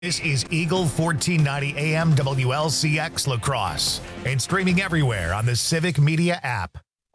This is Eagle 1490 AM WLCX La Crosse and streaming everywhere on the Civic Media app.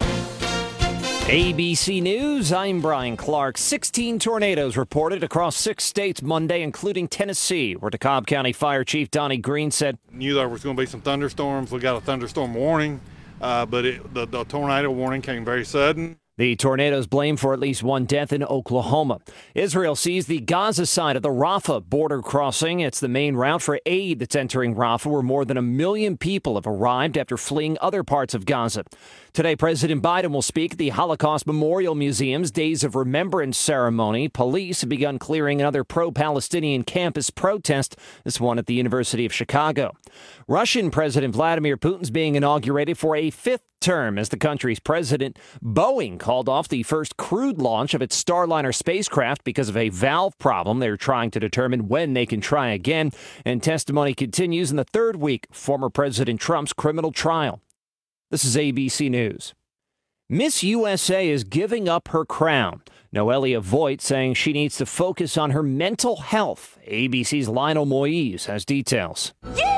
ABC News, I'm Brian Clark. 16 tornadoes reported across 6 states Monday, including Tennessee, where DeKalb County Fire Chief Donnie Green said, "Knew there was going to be some thunderstorms. We got a thunderstorm warning, but the tornado warning came very sudden." The tornadoes blamed for at least one death in Oklahoma. Israel sees the Gaza side of the Rafah border crossing. It's the main route for aid that's entering Rafah, where more than 1 million people have arrived after fleeing other parts of Gaza. Today, President Biden will speak at the Holocaust Memorial Museum's Days of Remembrance ceremony. Police have begun clearing another pro-Palestinian campus protest, this one at the University of Chicago. Russian President Vladimir Putin's being inaugurated for a 5th term as the country's president. Boeing called off the first crewed launch of its Starliner spacecraft because of a valve problem. They're trying to determine when they can try again, and testimony continues in the 3rd week of former President Trump's criminal trial. This is ABC News. Miss USA is giving up her crown. Noelia Voigt saying she needs to focus on her mental health. ABC's Lionel Moise has details.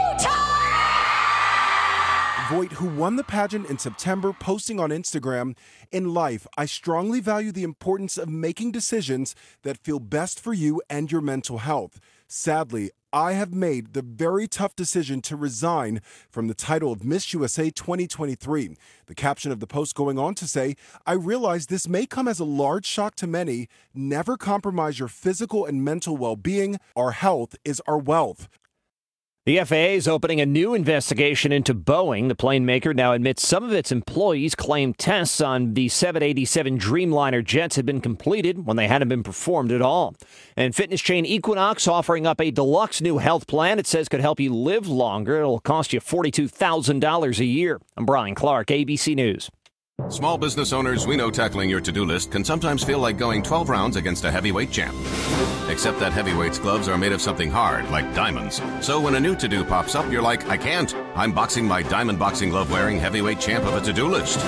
Voigt, who won the pageant in September, posting on Instagram, "In life, I strongly value the importance of making decisions that feel best for you and your mental health. Sadly, I have made the very tough decision to resign from the title of Miss USA 2023. The caption of the post going on to say, "I realize this may come as a large shock to many. Never compromise your physical and mental well-being. Our health is our wealth." The FAA is opening a new investigation into Boeing. The plane maker now admits some of its employees claimed tests on the 787 Dreamliner jets had been completed when they hadn't been performed at all. And fitness chain Equinox offering up a deluxe new health plan it says could help you live longer. It'll cost you $42,000 a year. I'm Brian Clark, ABC News. Small business owners, we know tackling your to-do list can sometimes feel like going 12 rounds against a heavyweight champ. Except that heavyweight's gloves are made of something hard, like diamonds. So when a new to-do pops up, you're like, I can't. I'm boxing my diamond boxing glove wearing heavyweight champ of a to-do list.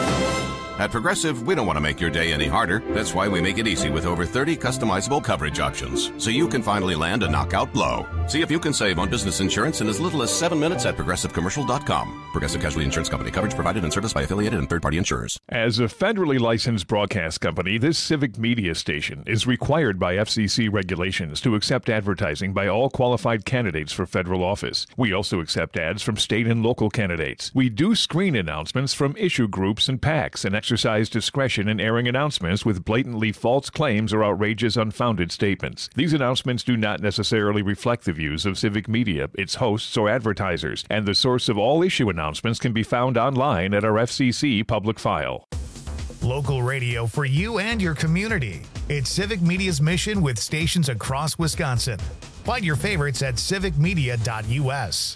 At Progressive, we don't want to make your day any harder. That's why we make it easy with over 30 customizable coverage options, so you can finally land a knockout blow. See if you can save on business insurance in as little as 7 minutes at ProgressiveCommercial.com. Progressive Casualty Insurance Company. Coverage provided and serviced by affiliated and third-party insurers. As a federally licensed broadcast company, this Civic Media station is required by FCC regulations to accept advertising by all qualified candidates for federal office. We also accept ads from state and local candidates. We do screen announcements from issue groups and PACs and exercise discretion in airing announcements with blatantly false claims or outrageous, unfounded statements. These announcements do not necessarily reflect the views of Civic Media, its hosts, or advertisers, and the source of all issue announcements can be found online at our FCC public file. Local radio for you and your community. It's Civic Media's mission with stations across Wisconsin. Find your favorites at civicmedia.us.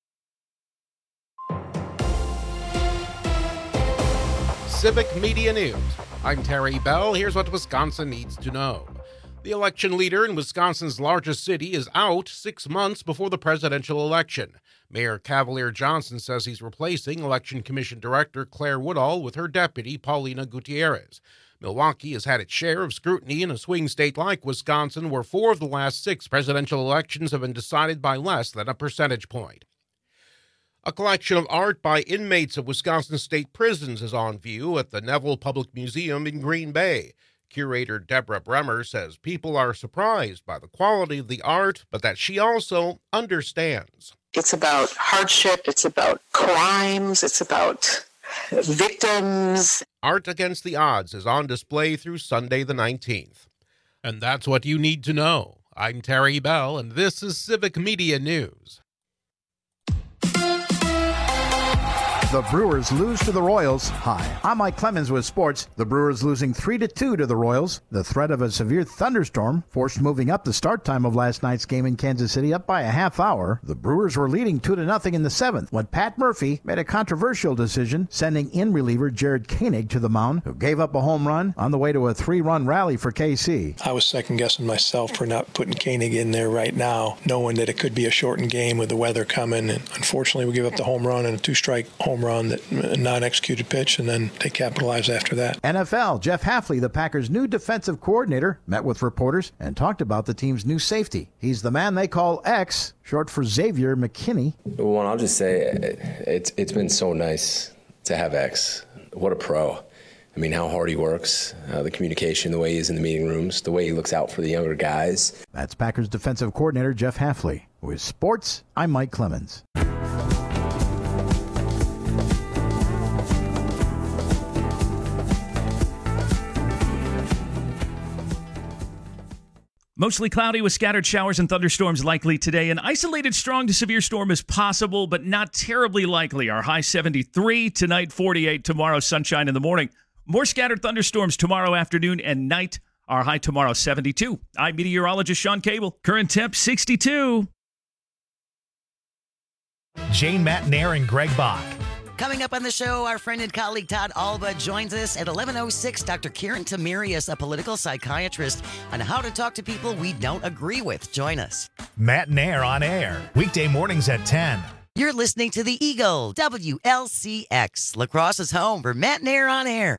Civic Media News. I'm Terry Bell. Here's what Wisconsin needs to know. The election leader in Wisconsin's largest city is out 6 months before the presidential election. Mayor Cavalier Johnson says he's replacing Election Commission Director Claire Woodall with her deputy, Paulina Gutierrez. Milwaukee has had its share of scrutiny in a swing state like Wisconsin, where 4 of the last 6 presidential elections have been decided by less than a percentage point. A collection of art by inmates of Wisconsin state prisons is on view at the Neville Public Museum in Green Bay. Curator Deborah Bremer says people are surprised by the quality of the art, but that she also understands. It's about hardship, it's about crimes, it's about victims. Art Against the Odds is on display through Sunday the 19th. And that's what you need to know. I'm Terry Bell, and this is Civic Media News. The Brewers lose to the Royals. Hi, I'm Mike Clemens with sports. The Brewers losing 3-2 to the Royals. The threat of a severe thunderstorm forced moving up the start time of last night's game in Kansas City up by a half hour. The Brewers were leading 2-0 in the 7th when Pat Murphy made a controversial decision, sending in reliever Jared Koenig to the mound, who gave up a home run on the way to a 3-run rally for KC. I was second-guessing myself for not putting Koenig in there right now, knowing that it could be a shortened game with the weather coming. And unfortunately, we gave up the home run and a 2-strike home home run, a non-executed pitch, and then they capitalized after that. NFL, Jeff Hafley, the Packers' new defensive coordinator, met with reporters and talked about the team's new safety. He's the man they call X, short for Xavier McKinney. Well, I'll just say it's been so nice to have X. What a pro. I mean, how hard he works, the communication, the way he is in the meeting rooms, the way he looks out for the younger guys. That's Packers defensive coordinator Jeff Hafley. With sports, I'm Mike Clemens. Mostly cloudy with scattered showers and thunderstorms likely today. An isolated strong to severe storm is possible, but not terribly likely. Our high 73, tonight 48, tomorrow sunshine in the morning. More scattered thunderstorms tomorrow afternoon and night. Our high tomorrow 72. I'm meteorologist Sean Cable. Current temp 62. Jane Matnair and Greg Bach. Coming up on the show, our friend and colleague Todd Alba joins us at 11:06. Dr. Karen Tamarius, a political psychiatrist, on how to talk to people we don't agree with. Join us. Matnair on air, weekday mornings at 10. You're listening to the Eagle, WLCX, La Crosse's home for Matnair on air.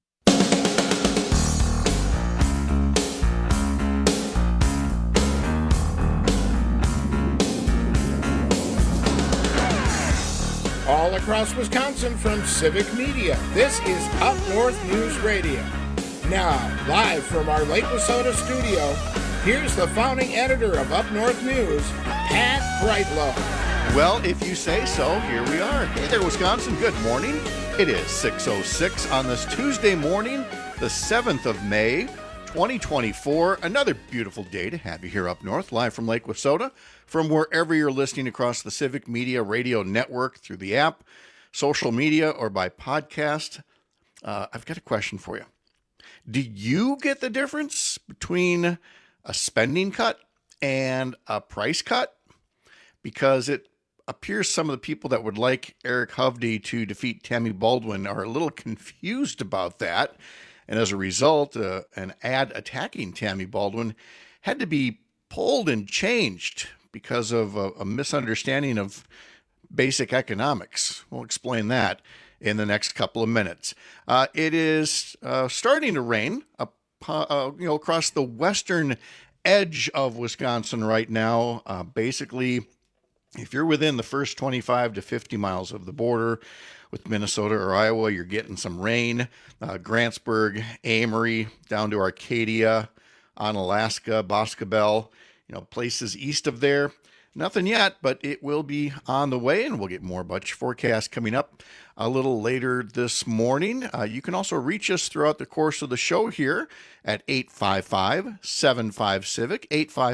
All across Wisconsin from Civic Media, this is Up North News Radio. Now, live from our Lake Wissota studio, here's the founding editor of Up North News, Pat Brightlow. Well, if you say so, here we are. Hey there, Wisconsin. Good morning. It is 6:06 on this Tuesday morning, the 7th of May, 2024. Another beautiful day to have you here up north, live from Lake Wissota, from wherever you're listening across the Civic Media Radio Network, through the app, social media, or by podcast. I've got a question for you. Do you get the difference between a spending cut and a price cut? Because it appears some of the people that would like Eric Hovde to defeat Tammy Baldwin are a little confused about that. And as a result, an ad attacking Tammy Baldwin had to be pulled and changed because of a misunderstanding of basic economics. We'll explain that in the next couple of minutes. It is starting to rain across the western edge of Wisconsin right now. Basically, if you're within the first 25 to 50 miles of the border with Minnesota or Iowa, you're getting some rain. Grantsburg, Amory, down to Arcadia, Onalaska, Boscobel, places east of there. Nothing yet, but it will be on the way, and we'll get more bunch forecast coming up a little later this morning. You can also reach us throughout the course of the show here at 855-75-CIVIC,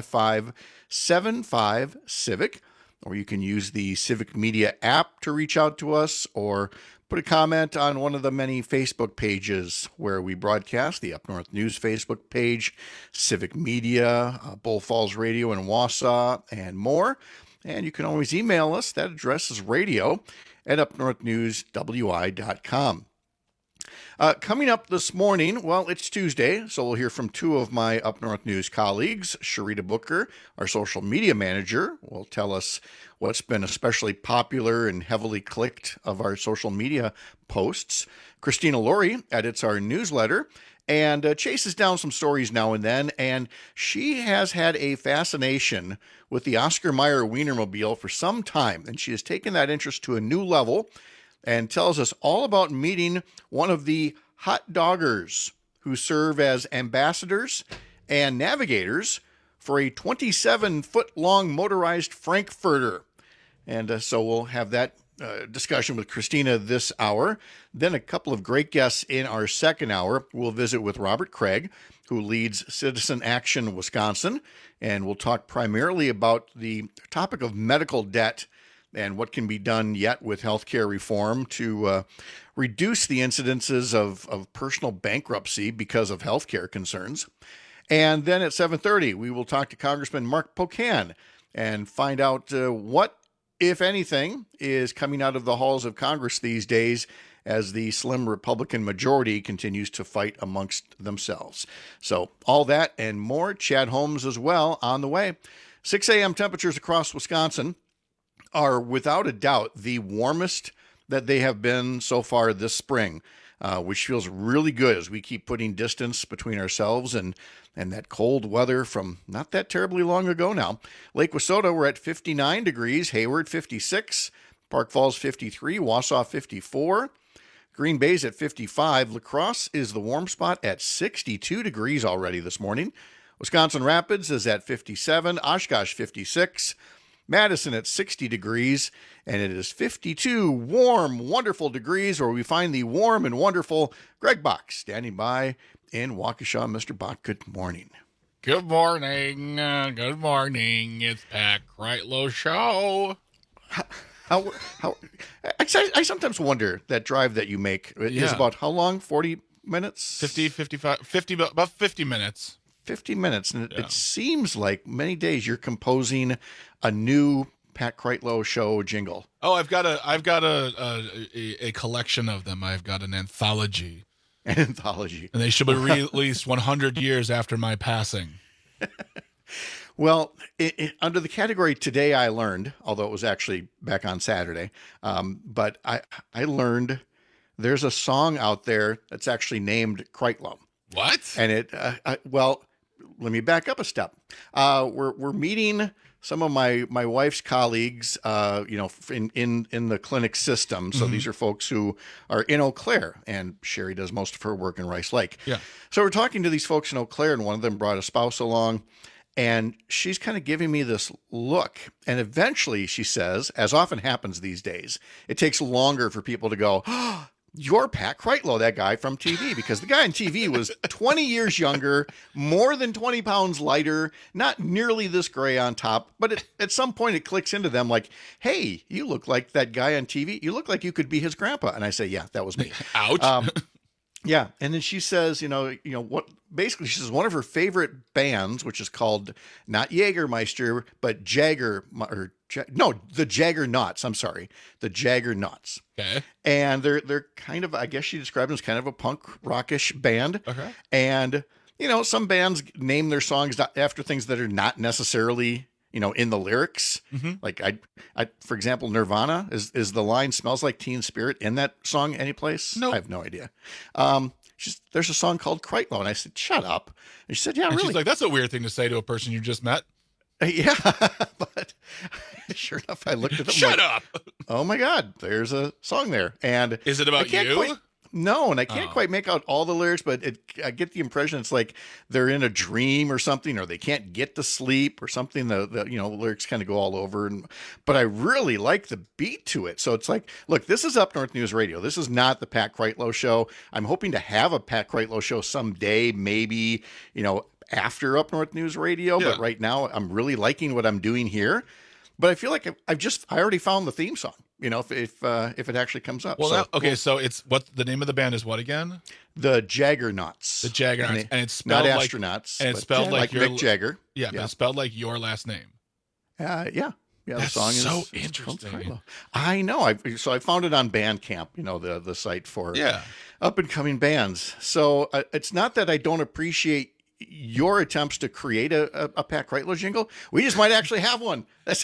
855-75-CIVIC, or you can use the Civic Media app to reach out to us, or put a comment on one of the many Facebook pages where we broadcast, the Up North News Facebook page, Civic Media, Bull Falls Radio in Wausau, and more. And you can always email us. That address is radio@upnorthnewswi.com. Coming up this morning, well, it's Tuesday, so we'll hear from two of my Up North News colleagues. Sharita Booker, our social media manager, will tell us what's been especially popular and heavily clicked of our social media posts. Christina Laurie edits our newsletter and chases down some stories now and then, and she has had a fascination with the Oscar Mayer Wienermobile for some time, and she has taken that interest to a new level and tells us all about meeting one of the hot doggers who serve as ambassadors and navigators for a 27-foot-long motorized Frankfurter. And so we'll have that discussion with Christina this hour. Then a couple of great guests in our second hour. We'll visit with Robert Craig, who leads Citizen Action Wisconsin, and we'll talk primarily about the topic of medical debt and what can be done yet with healthcare reform to reduce the incidences of personal bankruptcy because of healthcare concerns. And then at 7:30, we will talk to Congressman Mark Pocan and find out what, if anything, is coming out of the halls of Congress these days as the slim Republican majority continues to fight amongst themselves. So all that and more. Chad Holmes as well on the way. 6 a.m. temperatures across Wisconsin are without a doubt the warmest that they have been so far this spring, which feels really good as we keep putting distance between ourselves and that cold weather from not that terribly long ago now. Lake Wissota, we're at 59 degrees, Hayward 56, Park Falls 53, Wausau 54, Green Bay's at 55, La Crosse is the warm spot at 62 degrees already this morning. Wisconsin Rapids is at 57, Oshkosh 56, Madison at 60 degrees, and it is 52 warm, wonderful degrees where we find the warm and wonderful Greg Bach standing by in Waukesha. Mr. Bach, good morning. Good morning. Good morning. It's Pat Kreitlow Show. How I sometimes wonder that drive that you make is about how long? 40 minutes? 50, about 50 minutes. 50 minutes. And it seems like many days you're composing a new Pat Kreitlow Show jingle. Oh, I've got a collection of them. I've got an anthology. An anthology. And they should be released 100 years after my passing. Well, under the category Today I Learned, although it was actually back on Saturday, but I learned there's a song out there that's actually named Kreitlow. What? And well, let me back up a step. We're meeting some of my wife's colleagues, in the clinic system. So these are folks who are in Eau Claire, and Sherry does most of her work in Rice Lake. Yeah. So we're talking to these folks in Eau Claire, and one of them brought a spouse along, and she's kind of giving me this look. And eventually she says, as often happens these days, it takes longer for people to go, oh, you're Pat Kreitlow, that guy from TV, because the guy on TV was 20 years younger, more than 20 pounds lighter, not nearly this gray on top. But at some point it clicks into them like, hey, you look like that guy on TV. You look like you could be his grandpa. And I say, yeah, that was me. Ouch. Yeah. And then she says, what, basically she says one of her favorite bands, which is called not Jägermeister, but the Jaggernauts. I'm sorry. The Jaggernauts. Okay. And they're kind of, I guess she described them as kind of a punk rockish band. Okay. And, some bands name their songs after things that are not necessarily, in the lyrics. Mm-hmm. Like I, for example, Nirvana is the line "Smells Like Teen Spirit" in that song anyplace? No, I have no idea. There's a song called Kreitlow, and I said, "Shut up." And she said, "Yeah, and really." She's like, "That's a weird thing to say to a person you just met." Yeah, but sure enough, I looked at them. Shut up! Oh my God, there's a song there, and is it about you? No, and I can't quite make out all the lyrics, but I get the impression it's like they're in a dream or something, or they can't get to sleep or something. The lyrics kind of go all over, but I really like the beat to it. So it's like, look, this is Up North News Radio. This is not the Pat Kreitlow Show. I'm hoping to have a Pat Kreitlow Show someday, maybe, after Up North News Radio. Yeah. But right now, I'm really liking what I'm doing here. But I feel like I already found the theme song. If it actually comes up. Well, so it's what the name of the band is what again? The Jaggernauts. The Jaggernauts, and it's spelled not like astronauts, and it's spelled like Mick Jagger. Yeah, but it's spelled like your last name. Yeah. That's the song so is interesting. I know. I found it on Bandcamp. The site for up and coming bands. So it's not that I don't appreciate your attempts to create a Pat Kreitlow jingle. We just might actually have one. That's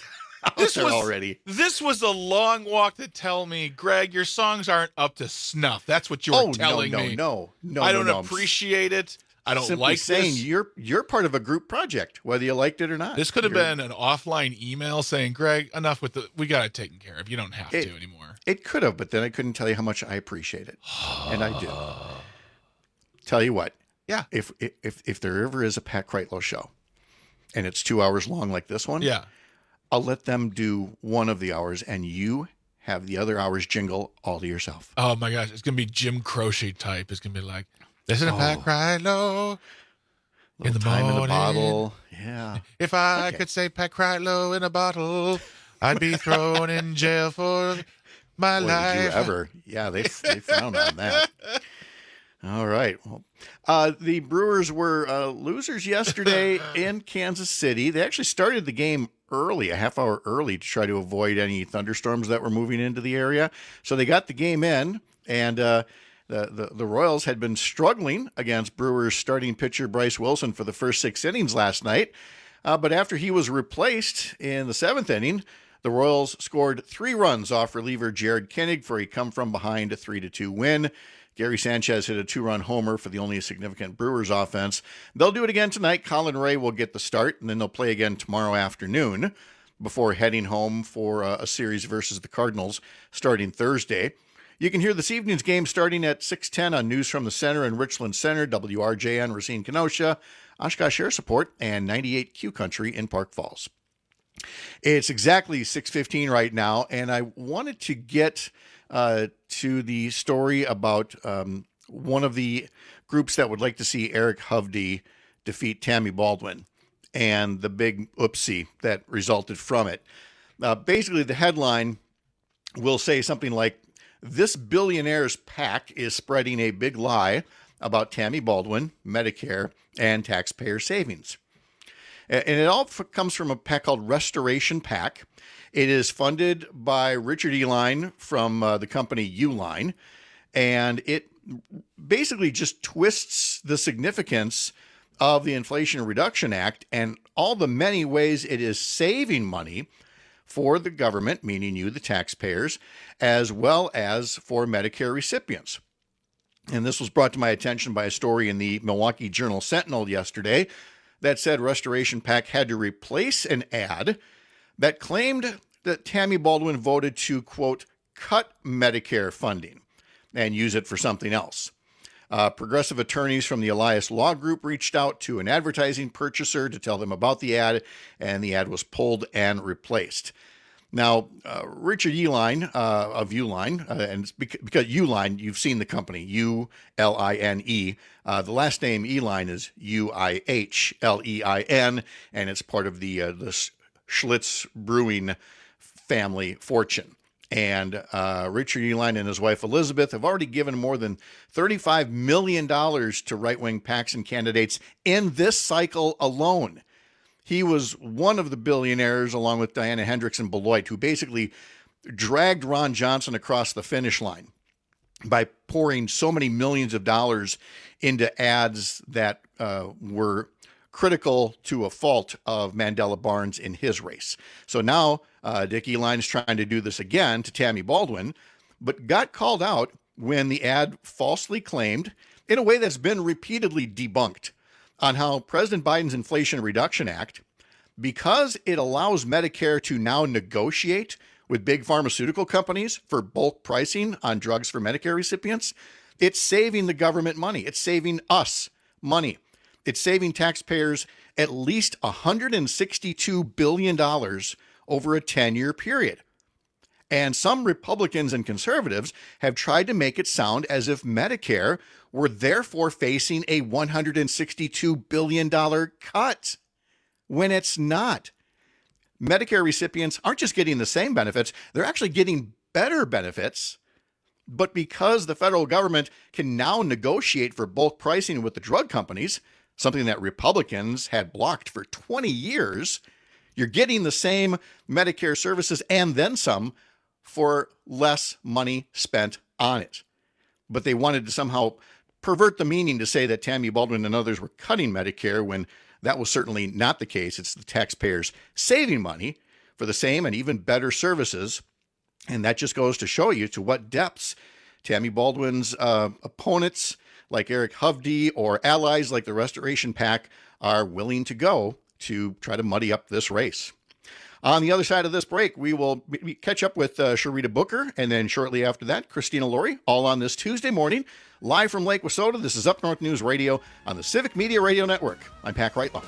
This was a long walk to tell me, Greg, your songs aren't up to snuff. That's what you were telling me. No. I don't appreciate it. I don't like saying this. You're part of a group project, whether you liked it or not. This could have been an offline email saying, Greg, enough with we got it taken care of. You don't have to anymore. It could have, but then I couldn't tell you how much I appreciate it. And I do. Tell you what. Yeah. If there ever is a Pat Kreitlow show and it's 2 hours long like this one. Yeah. I'll let them do one of the hours, and you have the other hours jingle all to yourself. Oh, my gosh. It's going to be Jim Croce type. It's going to be like, listen to Pat Kreitlow in the time morning. In the bottle. Yeah. If I could say Pat Kreitlow in a bottle, I'd be thrown in jail for my life. Did you ever? Yeah, they frown on that. All right. Well, the Brewers were losers yesterday in Kansas City. They actually started the game early, a half hour early, to try to avoid any thunderstorms that were moving into the area. So they got the game in, and the Royals had been struggling against Brewers starting pitcher Bryce Wilson for the first 6 innings last night. But after he was replaced in the 7th inning, The Royals scored 3 runs off reliever Jared Koenig for a come-from-behind 3-2 win. Gary Sanchez hit a 2-run homer for the only significant Brewers offense. They'll do it again tonight. Colin Ray will get the start, and then they'll play again tomorrow afternoon before heading home for a series versus the Cardinals starting Thursday. You can hear this evening's game starting at 6:10 on News from the Center and Richland Center, WRJN, Racine, Kenosha, Oshkosh Air Support, and 98Q Country in Park Falls. It's exactly 6:15 right now, and I wanted to get to the story about one of the groups that would like to see Eric Hovde defeat Tammy Baldwin and the big oopsie that resulted from it. Basically, the headline will say something like, "This billionaire's PAC is spreading a big lie about Tammy Baldwin, Medicare, and taxpayer savings." And it all comes from a PAC called Restoration PAC. It is funded by Richard Uihlein from the company Uline, and it basically just twists the significance of the Inflation Reduction Act and all the many ways it is saving money for the government, meaning you, the taxpayers, as well as for Medicare recipients. And this was brought to my attention by a story in the Milwaukee Journal-Sentinel yesterday that said Restoration PAC had to replace an ad that claimed that Tammy Baldwin voted to, quote, cut Medicare funding and use it for something else. Progressive attorneys from the Elias Law Group reached out to an advertising purchaser to tell them about the ad, and the ad was pulled and replaced. Now, Richard Uihlein of Uline, and because Uline, you've seen the company, U-L-I-N-E. The last name Uihlein is U-I-H-L-E-I-N, and it's part of the Schlitz Brewing family fortune. And Richard Uihlein and his wife Elizabeth have already given more than $35 million to right-wing PACs and candidates in this cycle alone. He was one of the billionaires, along with Diana Hendricks and Beloit, who basically dragged Ron Johnson across the finish line by pouring so many millions of dollars into ads that were critical to a fault of Mandela Barnes in his race. So now Dick Uihlein is trying to do this again to Tammy Baldwin, but got called out when the ad falsely claimed, in a way that's been repeatedly debunked, on how President Biden's Inflation Reduction Act, because it allows Medicare to now negotiate with big pharmaceutical companies for bulk pricing on drugs for Medicare recipients, it's saving the government money. It's saving us money. It's saving taxpayers at least $162 billion over a 10-year period. And some Republicans and conservatives have tried to make it sound as if Medicare were therefore facing a $162 billion cut, when it's not. Medicare recipients aren't just getting the same benefits, they're actually getting better benefits. But because the federal government can now negotiate for bulk pricing with the drug companies, something that Republicans had blocked for 20 years, you're getting the same Medicare services and then some for less money spent on it. But they wanted to somehow pervert the meaning to say that Tammy Baldwin and others were cutting Medicare when that was certainly not the case. It's the taxpayers saving money for the same and even better services. And that just goes to show you to what depths Tammy Baldwin's opponents like Eric Hovde or allies like the Restoration PAC are willing to go to try to muddy up this race. On the other side of this break, we will catch up with Sharita Booker, and then shortly after that, Christina Laurie, all on this Tuesday morning, live from Lake Wissota. This is Up North News Radio on the Civic Media Radio Network. I'm Pat Kreitlow.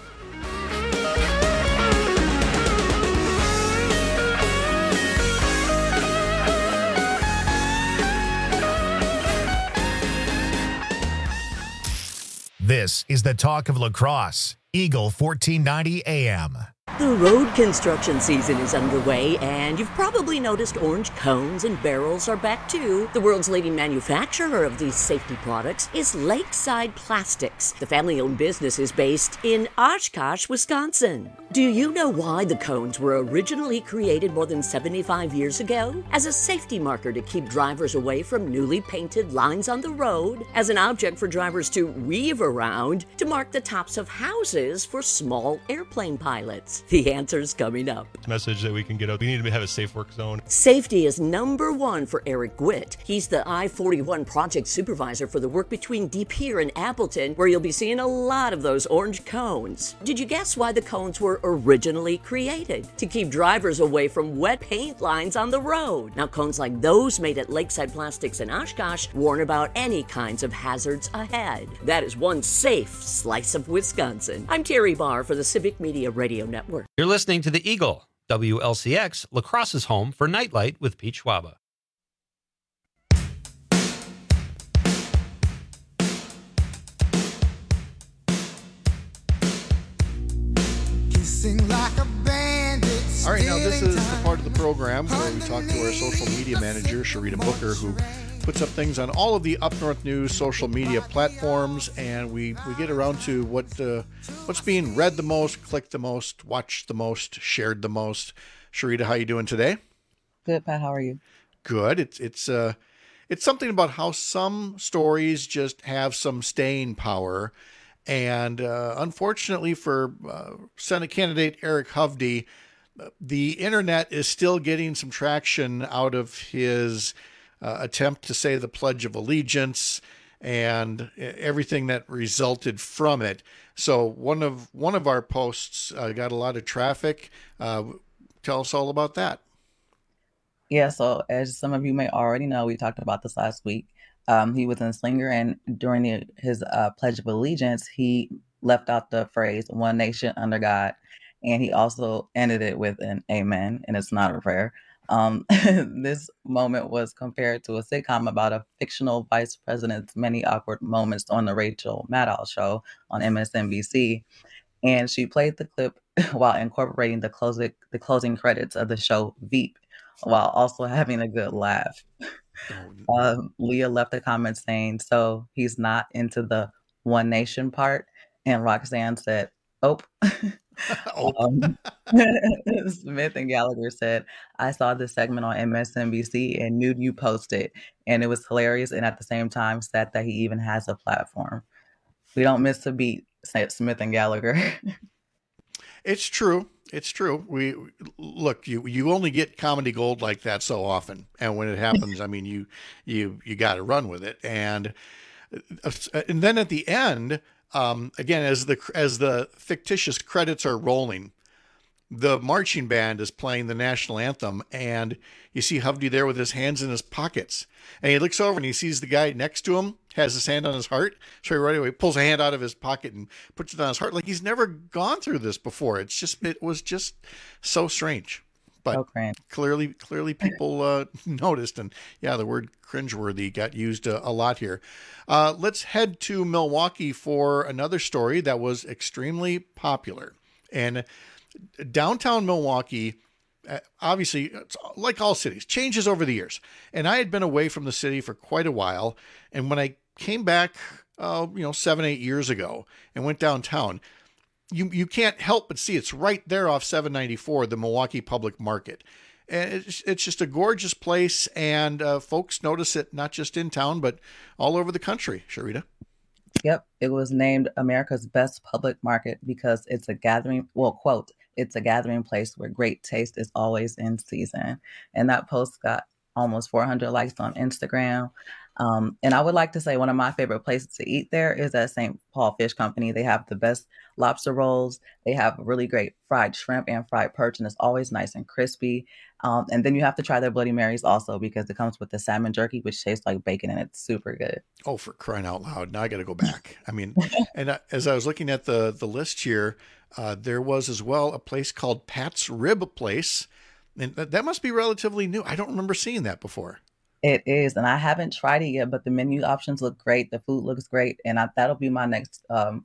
This is the talk of La Crosse, Eagle 1490 AM. The road construction season is underway, and you've probably noticed orange cones and barrels are back too. The world's leading manufacturer of these safety products is Lakeside Plastics. The family-owned business is based in Oshkosh, Wisconsin. Do you know why the cones were originally created more than 75 years ago? As a safety marker to keep drivers away from newly painted lines on the road, as an object for drivers to weave around, to mark the tops of houses for small airplane pilots. hazards? The answer's coming up. Message that we can get out. We need to have a safe work zone. Safety is number one for Eric Gwitt. He's the I-41 project supervisor for the work between De Pere and Appleton, where you'll be seeing a lot of those orange cones. Did you guess why the cones were originally created? To keep drivers away from wet paint lines on the road. Now, cones like those made at Lakeside Plastics in Oshkosh warn about any kinds of hazards ahead. That is one safe slice of Wisconsin. I'm Terry Barr for the Civic Media Radio Network. You're listening to The Eagle, WLCX, La Crosse's home for Nightlight with Pete Schwaba. All right, now this is the part of the program where we talk to our social media manager, Sharita Booker, who puts up things on all of the Up North News social media platforms, and we get around to what's being read the most, clicked the most, watched the most, shared the most. Sharita, how you doing today? Good, Pat. How are you? Good. It's something about how some stories just have some staying power, and unfortunately for Senate candidate Eric Hovde, the internet is still getting some traction out of his attempt to say the Pledge of Allegiance and everything that resulted from it. So one of our posts got a lot of traffic. Tell us all about that. Yeah, so as some of you may already know, we talked about this last week. He was in Slinger, and during his Pledge of Allegiance, he left out the phrase "One Nation under God," and he also ended it with an "Amen," and it's not a prayer. This moment was compared to a sitcom about a fictional vice president's many awkward moments on the Rachel Maddow show on MSNBC. And she played the clip while incorporating the closing credits of the show Veep, while also having a good laugh. Leah left a comment saying, "So he's not into the One Nation part?" And Roxanne said, "Oh." Smith and Gallagher said, "I saw this segment on MSNBC and knew you posted, and it was hilarious, and at the same time sad that he even has a platform." We don't miss a beat, said Smith and Gallagher. It's true. It's true. We look, you only get comedy gold like that so often, and when it happens, I mean, you got to run with it. And then at the end, again, as the fictitious credits are rolling, the marching band is playing the national anthem, and you see Hovde there with his hands in his pockets, and he looks over and he sees the guy next to him has his hand on his heart. So he right away pulls a hand out of his pocket and puts it on his heart, like he's never gone through this before. It was just so strange. But clearly people noticed, and yeah, the word cringeworthy got used a lot here. Let's head to Milwaukee for another story that was extremely popular. And downtown Milwaukee, obviously, like all cities, changes over the years. And I had been away from the city for quite a while. And when I came back, 7-8 years ago and went downtown, you can't help but see it's right there off 794, the Milwaukee Public Market. And it's just a gorgeous place, and folks notice it not just in town, but all over the country. Sharita? Yep. It was named America's Best Public Market because it's a gathering, quote, "It's a gathering place where great taste is always in season." And that post got almost 400 likes on Instagram. And I would like to say one of my favorite places to eat there is at St. Paul Fish Company. They have the best lobster rolls. They have really great fried shrimp and fried perch, and it's always nice and crispy. And then you have to try their Bloody Marys also because it comes with the salmon jerky, which tastes like bacon, and it's super good. Oh, for crying out loud. Now I got to go back. I mean, and as I was looking at the list here, there was as well a place called Pat's Rib Place. And that must be relatively new. I don't remember seeing that before. It is, and I haven't tried it yet, but the menu options look great. The food looks great, and that'll be my next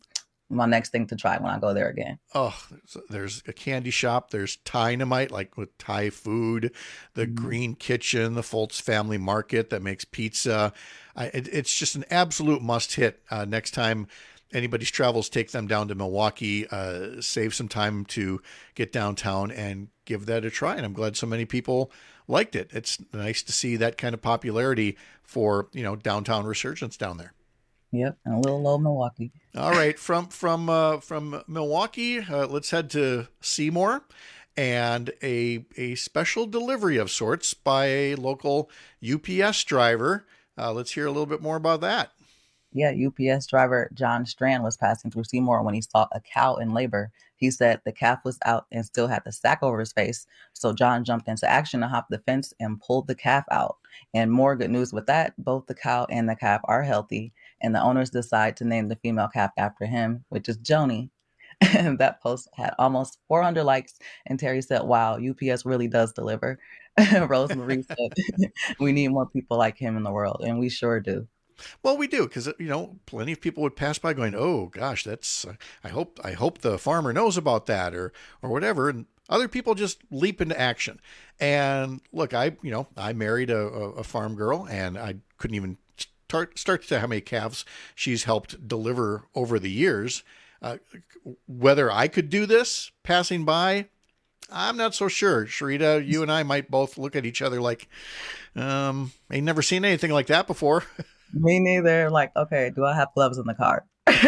thing to try when I go there again. Oh, there's a candy shop. There's Thai-Namite, like with Thai food. The Green Kitchen, the Foltz Family Market that makes pizza. It's just an absolute must-hit. Next time anybody's travels, take them down to Milwaukee. Save some time to get downtown and give that a try. And I'm glad so many people liked it. It's nice to see that kind of popularity for, downtown resurgence down there. Yep, and a little old Milwaukee. All right, from Milwaukee, let's head to Seymour, and a special delivery of sorts by a local UPS driver. Let's hear a little bit more about that. Yeah, UPS driver John Strand was passing through Seymour when he saw a cow in labor. He said the calf was out and still had the sack over his face. So John jumped into action to hop the fence and pulled the calf out. And more good news with that, both the cow and the calf are healthy. And the owners decide to name the female calf after him, which is Joni. And that post had almost 400 likes. And Terry said, wow, UPS really does deliver. Rosemarie said, we need more people like him in the world. And we sure do. Well, we do, because plenty of people would pass by going, "Oh gosh, that's I hope the farmer knows about that," or whatever, and other people just leap into action. And look, I married a farm girl, and I couldn't even start to tell how many calves she's helped deliver over the years. Whether I could do this passing by, I'm not so sure. Sharita, you and I might both look at each other like, ain't never seen anything like that before. Me neither. Like, okay, do I have gloves in the car?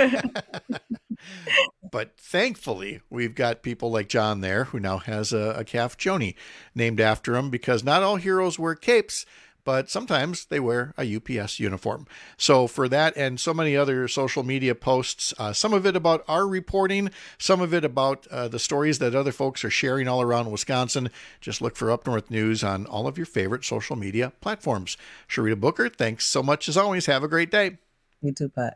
But thankfully, we've got people like John there who now has a calf, Joni, named after him, because not all heroes wear capes, but sometimes they wear a UPS uniform. So for that and so many other social media posts, some of it about our reporting, some of it about the stories that other folks are sharing all around Wisconsin, just look for Up North News on all of your favorite social media platforms. Sharita Booker, thanks so much as always. Have a great day. You too, Pat.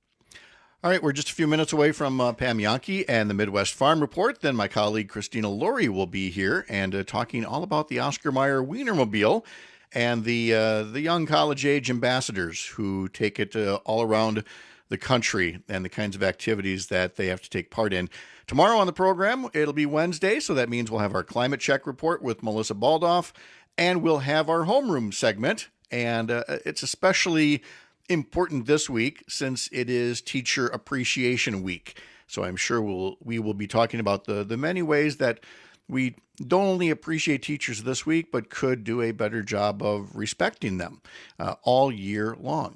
All right, we're just a few minutes away from Pam Jahnke and the Midwest Farm Report. Then my colleague Christina Laurie will be here and talking all about the Oscar Mayer Wienermobile and the young college-age ambassadors who take it all around the country and the kinds of activities that they have to take part in. Tomorrow on the program, it'll be Wednesday, so that means we'll have our Climate Check report with Melissa Baldoff, and we'll have our Homeroom segment. And it's especially important this week since it is Teacher Appreciation Week. So I'm sure we will be talking about the many ways that we don't only appreciate teachers this week, but could do a better job of respecting them all year long.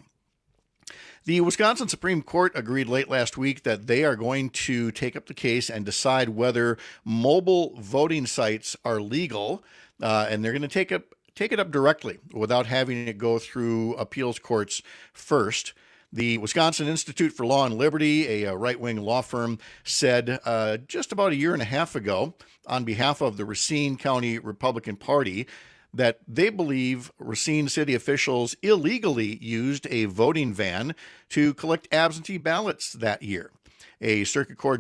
The Wisconsin Supreme Court agreed late last week that they are going to take up the case and decide whether mobile voting sites are legal, and they're going to take it up directly without having it go through appeals courts first. The Wisconsin Institute for Law and Liberty, a right-wing law firm, said just about a year and a half ago on behalf of the Racine County Republican Party that they believe Racine city officials illegally used a voting van to collect absentee ballots that year. A circuit court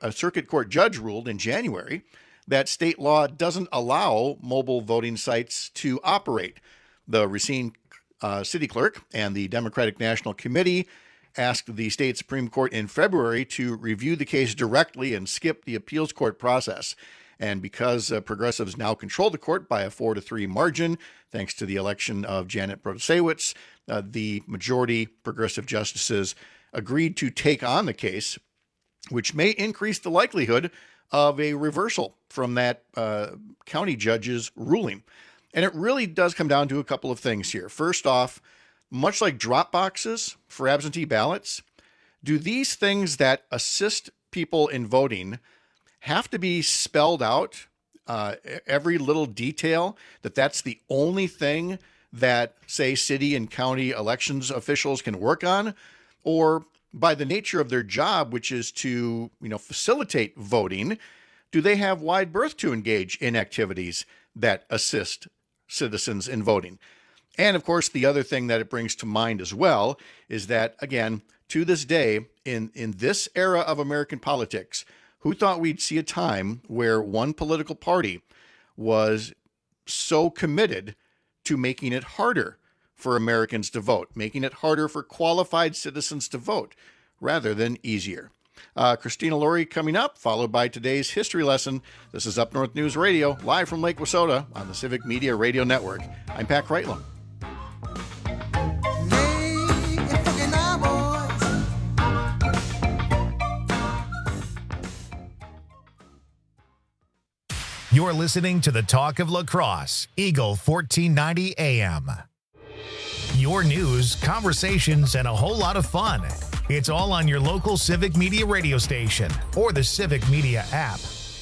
judge ruled in January that state law doesn't allow mobile voting sites to operate. The Racine city clerk and the Democratic National Committee asked the state Supreme Court in February to review the case directly and skip the appeals court process. And because progressives now control the court by a 4-3 margin, thanks to the election of Janet Protasiewicz, the majority progressive justices agreed to take on the case, which may increase the likelihood of a reversal from that county judge's ruling. And it really does come down to a couple of things here. First off, much like drop boxes for absentee ballots, do these things that assist people in voting have to be spelled out, every little detail, that's the only thing that, say, city and county elections officials can work on? Or by the nature of their job, which is to, facilitate voting, do they have wide berth to engage in activities that assist citizens in voting? And of course, the other thing that it brings to mind as well is that, again, to this day, in this era of American politics, who thought we'd see a time where one political party was so committed to making it harder for Americans to vote, making it harder for qualified citizens to vote, rather than easier? Christina Laurie coming up, followed by today's history lesson. This is Up North News Radio, live from Lake Wissota on the Civic Media Radio Network. I'm Pat Kreitlam. You're listening to the Talk of La Crosse, Eagle 1490 AM. your news, conversations, and a whole lot of fun. It's all on your local Civic Media radio station or the Civic Media app.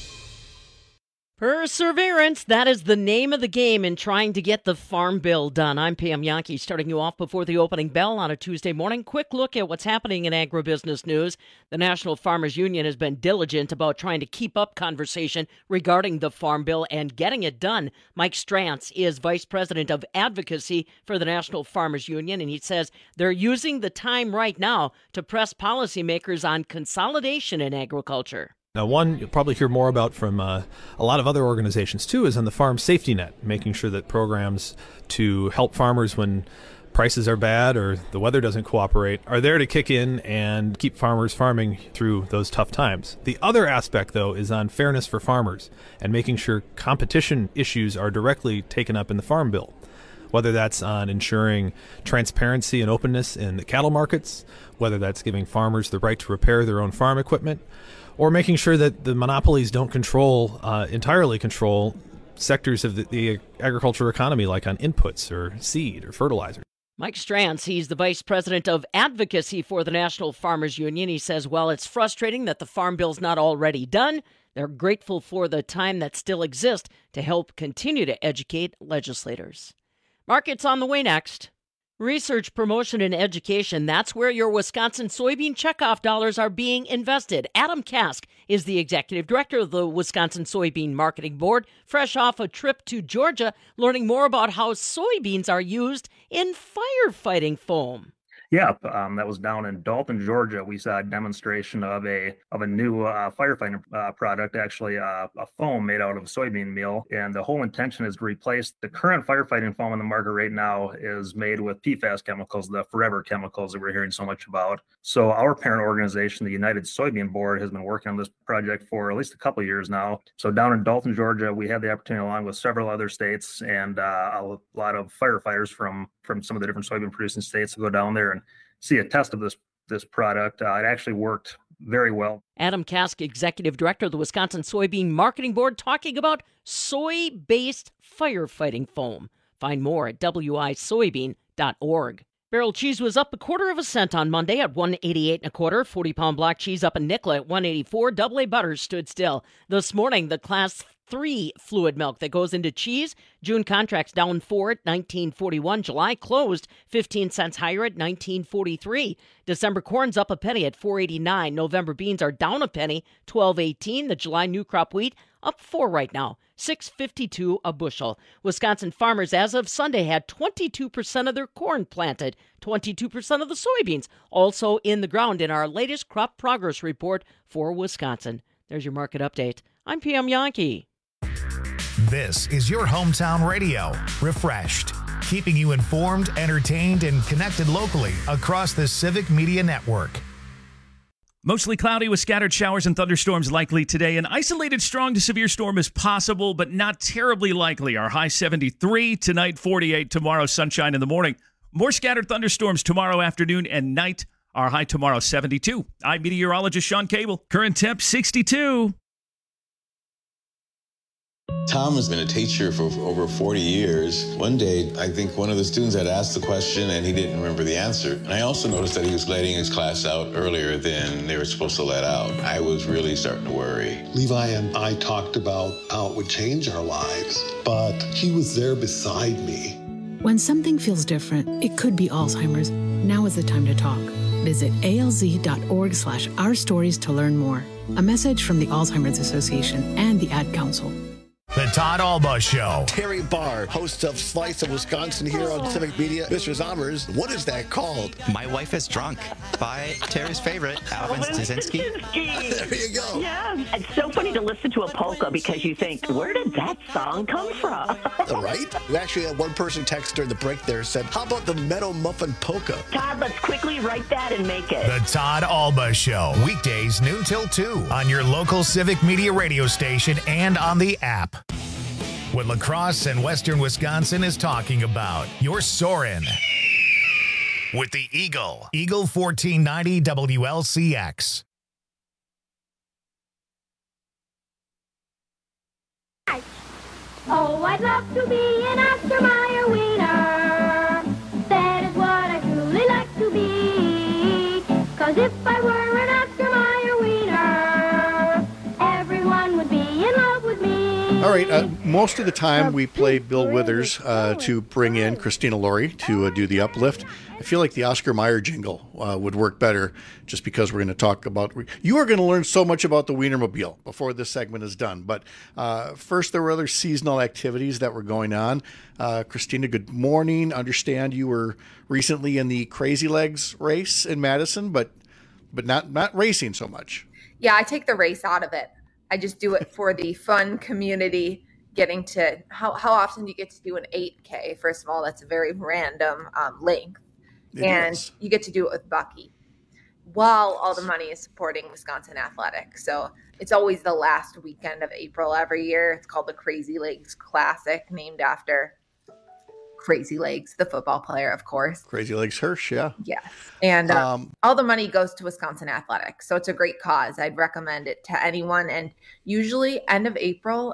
Perseverance, that is the name of the game in trying to get the Farm Bill done. I'm Pam Yankee, starting you off before the opening bell on a Tuesday morning. Quick look at what's happening in agribusiness news. The National Farmers Union has been diligent about trying to keep up conversation regarding the Farm Bill and getting it done. Mike Strantz is Vice President of Advocacy for the National Farmers Union, and he says they're using the time right now to press policymakers on consolidation in agriculture. Now, one you'll probably hear more about from a lot of other organizations, too, is on the farm safety net, making sure that programs to help farmers when prices are bad or the weather doesn't cooperate are there to kick in and keep farmers farming through those tough times. The other aspect, though, is on fairness for farmers and making sure competition issues are directly taken up in the Farm Bill, whether that's on ensuring transparency and openness in the cattle markets, whether that's giving farmers the right to repair their own farm equipment, or making sure that the monopolies don't entirely control sectors of the agriculture economy, like on inputs or seed or fertilizer. Mike Strantz, he's the Vice President of Advocacy for the National Farmers Union. He says, well, it's frustrating that the Farm Bill's not already done. They're grateful for the time that still exists to help continue to educate legislators. Markets on the way next. Research, promotion, and education, that's where your Wisconsin soybean checkoff dollars are being invested. Adam Kask is the executive director of the Wisconsin Soybean Marketing Board, fresh off a trip to Georgia, learning more about how soybeans are used in firefighting foam. Yeah, that was down in Dalton, Georgia. We saw a demonstration of a new firefighting product, actually a foam made out of soybean meal. And the whole intention is to replace the current firefighting foam in the market right now is made with PFAS chemicals, the forever chemicals that we're hearing so much about. So our parent organization, the United Soybean Board, has been working on this project for at least a couple of years now. So down in Dalton, Georgia, we had the opportunity, along with several other states and a lot of firefighters from some of the different soybean producing states, to go down there and see a test of this product. It actually worked very well. Adam Kask, Executive Director of the Wisconsin Soybean Marketing Board, talking about soy-based firefighting foam. Find more at wisoybean.org. Barrel cheese was up 1/4 cent on Monday at $1.88 1/4. 40-pound block cheese up a nickel at $1.84. Double A butter stood still. This morning, the Class 3 fluid milk that goes into cheese, June contracts down 4 at $19.41. July closed 15 cents higher at $19.43. December corn's up a penny at $4.89. November beans are down a penny, $12.18. The July new crop wheat up 4 right now, $6.52 a bushel. Wisconsin farmers, as of Sunday, had 22% of their corn planted, 22% of the soybeans also in the ground in our latest crop progress report for Wisconsin. There's your market update. I'm Pam Yankee. This is your hometown radio, Refreshed, keeping you informed, entertained, and connected locally across the Civic Media Network. Mostly cloudy with scattered showers and thunderstorms likely today. An isolated strong to severe storm is possible, but not terribly likely. Our high 73 tonight, 48 tomorrow, sunshine in the morning. More scattered thunderstorms tomorrow afternoon and night. Our high tomorrow, 72. I'm meteorologist Sean Cable. Current temp, 62. Tom has been a teacher for over 40 years. One day, I think one of the students had asked the question and he didn't remember the answer. And I also noticed that he was letting his class out earlier than they were supposed to let out. I was really starting to worry. Levi and I talked about how it would change our lives, but he was there beside me. When something feels different, it could be Alzheimer's. Now is the time to talk. Visit alz.org/ourstories to learn more. A message from the Alzheimer's Association and the Ad Council. The Todd Alba Show. Terry Barr, host of Slice of Wisconsin here on Civic Media. Mr. Zommers, what is that called? My Wife is Drunk by Terry's favorite, Alvin Staszynski. There you go. Yeah, it's so funny to listen to a polka because you think, where did that song come from? Right? We actually had one person text during the break there said, how about the Meadow Muffin Polka? Todd, let's quickly write that and make it. The Todd Alba Show. Weekdays noon till 2 on your local Civic Media radio station and on the app. What La Crosse and Western Wisconsin is talking about. You're soaring with the Eagle. Eagle 1490 WLCX. Oh, I'd love to be an Oscar Mayer wiener. That is All right. Most of the time we play Bill Withers to bring in Christina Laurie to do the uplift. I feel like the Oscar Mayer jingle would work better just because we're going to talk about... You are going to learn so much about the Wienermobile before this segment is done. But first, there were other seasonal activities that were going on. Christina, good morning. Understand you were recently in the Crazy Legs race in Madison, but not racing so much. Yeah, I take the race out of it. I just do it for the fun community, getting to... How often do you get to do an 8K? First of all, that's a very random length. You get to do it with Bucky while all the money is supporting Wisconsin athletics. So it's always the last weekend of April every year. It's called the Crazy Legs Classic, named after Crazy Legs, the football player, of course. Crazy Legs Hirsch, yeah. Yes. And all the money goes to Wisconsin athletics. So it's a great cause. I'd recommend it to anyone. And usually end of April,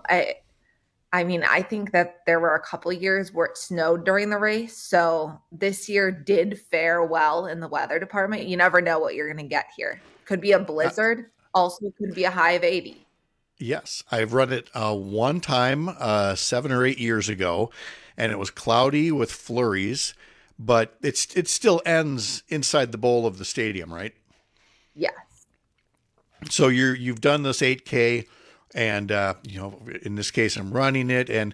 I think that there were a couple of years where it snowed during the race. So this year did fare well in the weather department. You never know what you're going to get here. Could be a blizzard. Also could be a high of 80. Yes. I've run it one time 7 or 8 years ago, and it was cloudy with flurries, but it still ends inside the bowl of the stadium, right? Yes. So you've done this 8K. And, in this case, I'm running it. And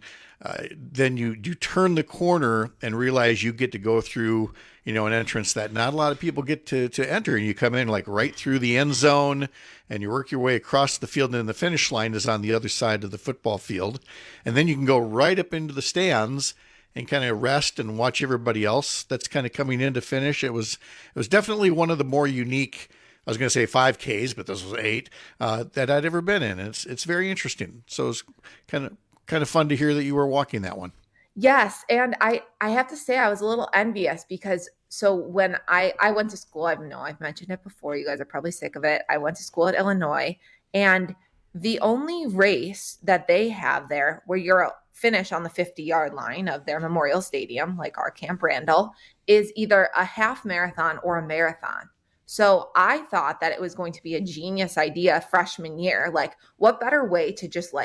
then you turn the corner and realize you get to go through, an entrance that not a lot of people get to enter. And you come in like right through the end zone and you work your way across the field. And then the finish line is on the other side of the football field. And then you can go right up into the stands and kind of rest and watch everybody else that's kind of coming in to finish. It was definitely one of the more unique, I was going to say 5Ks, but this was 8 that I'd ever been in. And it's very interesting. So it's kind of fun to hear that you were walking that one. Yes. And I have to say I was a little envious because when I went to school, I've mentioned it before. You guys are probably sick of it. I went to school at Illinois, and the only race that they have there where you're finish on the 50-yard line of their Memorial Stadium, like our Camp Randall, is either a half marathon or a marathon. So I thought that it was going to be a genius idea freshman year. Like, what better way to just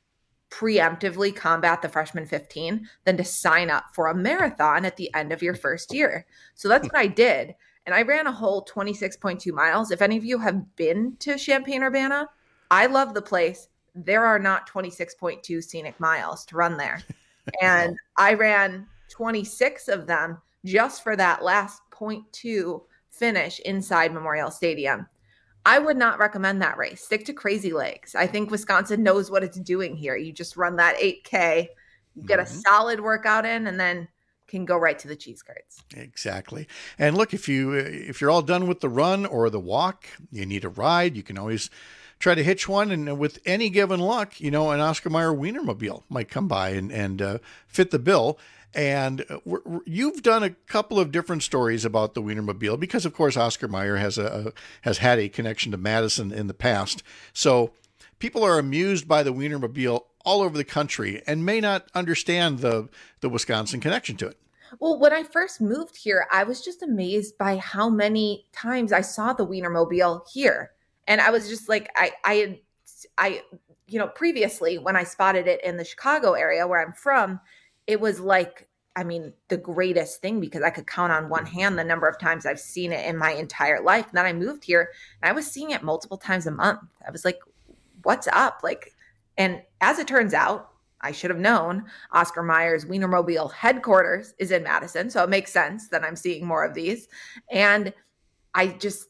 preemptively combat the freshman 15 than to sign up for a marathon at the end of your first year? So that's what I did. And I ran a whole 26.2 miles. If any of you have been to Champaign-Urbana, I love the place. There are not 26.2 scenic miles to run there. And I ran 26 of them just for that last 0.2 finish inside Memorial Stadium. I would not recommend that race. Stick to Crazy Legs. I think Wisconsin knows what it's doing here. You just run that 8K, you get a solid workout in, and then can go right to the cheese curds. Exactly. And look, if you're all done with the run or the walk, you need a ride, you can always try to hitch one. And with any given luck, an Oscar Mayer Wienermobile might come by and fit the bill. And you've done a couple of different stories about the Wienermobile because, of course, Oscar Mayer has had a connection to Madison in the past. So people are amused by the Wienermobile all over the country and may not understand the Wisconsin connection to it. Well, when I first moved here, I was just amazed by how many times I saw the Wienermobile here. And I was just like, I previously when I spotted it in the Chicago area where I'm from, it was the greatest thing because I could count on one hand the number of times I've seen it in my entire life. And then I moved here and I was seeing it multiple times a month. I was like, what's up? And as it turns out, I should have known Oscar Mayer's Wienermobile headquarters is in Madison. So it makes sense that I'm seeing more of these. And I just,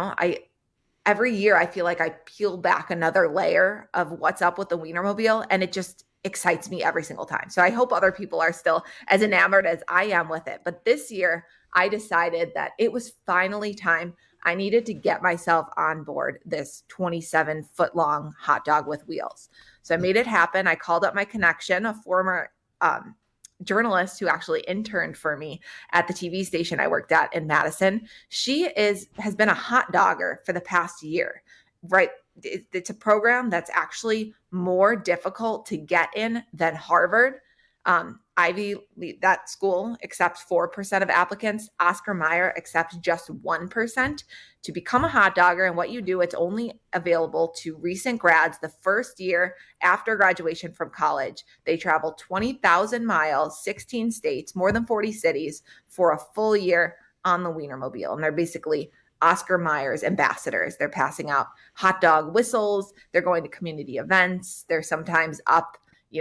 every year I feel like I peel back another layer of what's up with the Wienermobile, and it just excites me every single time. So I hope other people are still as enamored as I am with it. But this year I decided that it was finally time. I needed to get myself on board this 27-foot long hot dog with wheels. So I made it happen. I called up my connection, a former journalist who actually interned for me at the TV station I worked at in Madison. She has been a hot dogger for the past year, right? It's a program that's actually more difficult to get in than Harvard. I that school accepts 4% of applicants. Oscar Mayer accepts just 1%. To become a hot dogger, and what you do, it's only available to recent grads the first year after graduation from college. They travel 20,000 miles, 16 states, more than 40 cities for a full year on the Wienermobile. And they're basically Oscar Mayer's ambassadors. They're passing out hot dog whistles. They're going to community events. They're sometimes up,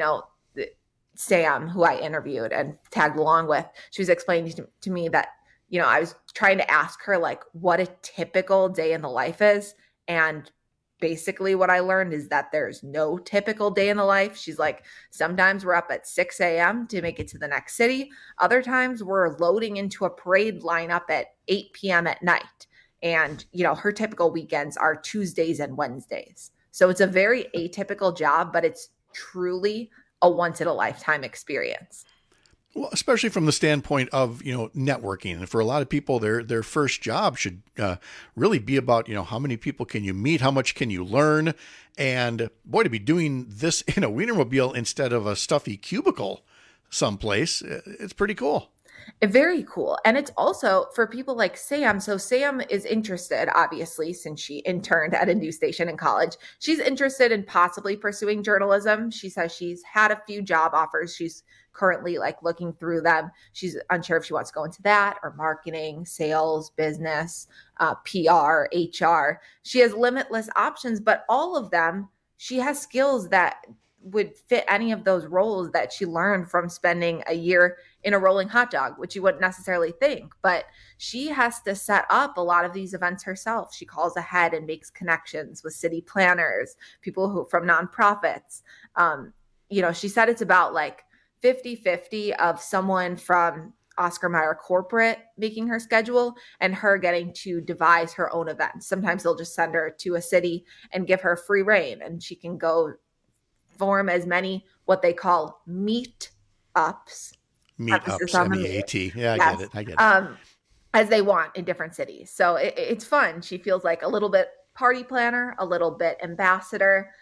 Sam, who I interviewed and tagged along with, she was explaining to me that, I was trying to ask her like what a typical day in the life is. And basically what I learned is that there's no typical day in the life. She's like, sometimes we're up at 6 a.m. to make it to the next city. Other times we're loading into a parade lineup at 8 p.m. at night. And, her typical weekends are Tuesdays and Wednesdays. So it's a very atypical job, but it's truly a once in a lifetime experience. Well, especially from the standpoint of, networking. And for a lot of people, their first job should really be about, how many people can you meet? How much can you learn? And boy, to be doing this in a Wienermobile instead of a stuffy cubicle someplace, it's pretty cool. Very cool. And it's also for people like Sam. So Sam is interested, obviously, since she interned at a news station in college. She's interested in possibly pursuing journalism. She says she's had a few job offers. She's currently looking through them. She's unsure if she wants to go into that or marketing, sales, business, PR, HR. She has limitless options, but all of them, she has skills that would fit any of those roles that she learned from spending a year in a rolling hot dog, which you wouldn't necessarily think. But she has to set up a lot of these events herself. She calls ahead and makes connections with city planners, people who from nonprofits. She said it's about 50-50 of someone from Oscar Mayer corporate making her schedule and her getting to devise her own events. Sometimes they'll just send her to a city and give her free reign, and she can go form as many what they call meetups. Meetups, M-E-A-T. Yeah, yes. I get it. As they want in different cities. So it's fun. She feels like a little bit party planner, a little bit ambassador.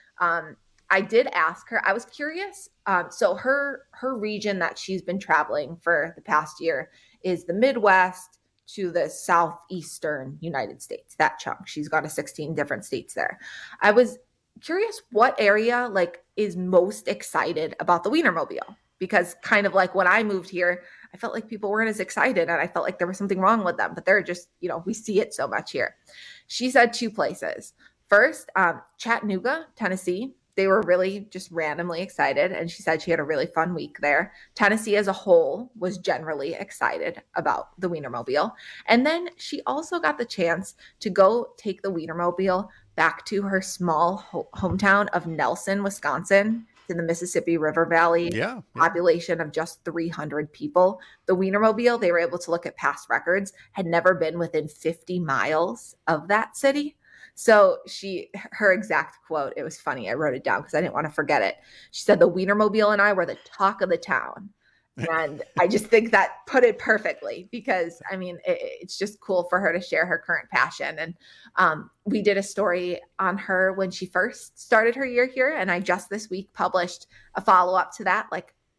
I did ask her, I was curious. So her region that she's been traveling for the past year is the Midwest to the southeastern United States, that chunk. She's gone to 16 different states there. I was curious what area is most excited about the Wienermobile, because kind of when I moved here, I felt like people weren't as excited and I felt like there was something wrong with them, but they're just, we see it so much here. She said 2 places. First, Chattanooga, Tennessee. They were really just randomly excited. And she said she had a really fun week there. Tennessee as a whole was generally excited about the Wienermobile. And then she also got the chance to go take the Wienermobile back to her small hometown of Nelson, Wisconsin, in the Mississippi River Valley. Yeah. Population of just 300 people. The Wienermobile, they were able to look at past records, had never been within 50 miles of that city. So her exact quote, it was funny. I wrote it down because I didn't want to forget it. She said, the Wienermobile and I were the talk of the town. And I just think that put it perfectly because, it's just cool for her to share her current passion. And we did a story on her when she first started her year here. And I just this week published a follow-up to that,